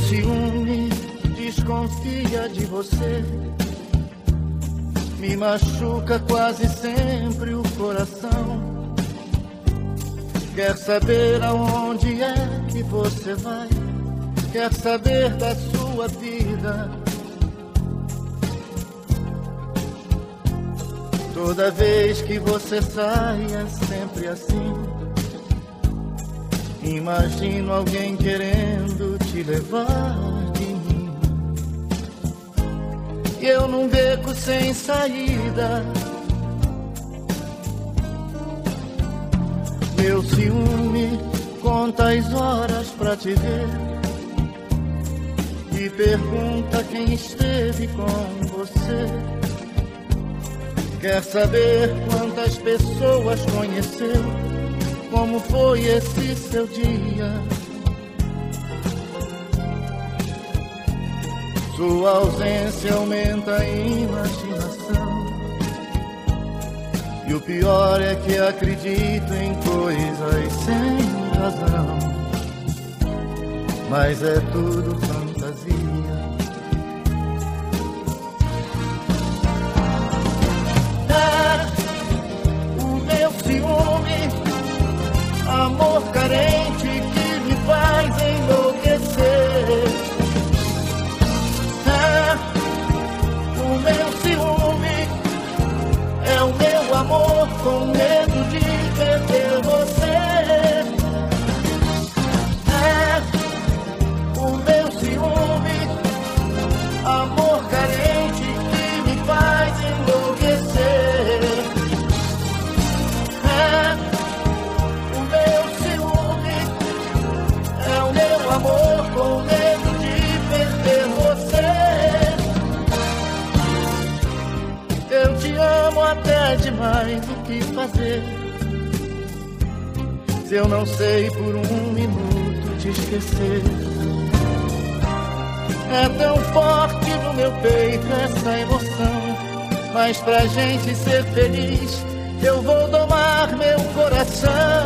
ciúme desconfia de você, me machuca quase sempre o coração. Quer saber aonde é que você vai, quer saber da sua vida. Toda vez que você sai é sempre assim. Imagino alguém querendo te levar de mim, e eu num beco sem saída. Meu ciúme conta as horas pra te ver e pergunta quem esteve com você. Quer saber quantas pessoas conheceu, como foi esse seu dia. Sua ausência aumenta a imaginação, e o pior é que acredito em coisas sem razão, mas é tudo fantasia. Amor carente que me faz enlouquecer. O meu ciúme é o meu amor com medo de perder você. O meu ciúme, amor carente que me faz enlouquecer. Amor com medo de perder você. Eu te amo até demais, o que fazer se eu não sei por um minuto te esquecer? É tão forte no meu peito essa emoção, mas pra gente ser feliz eu vou domar meu coração.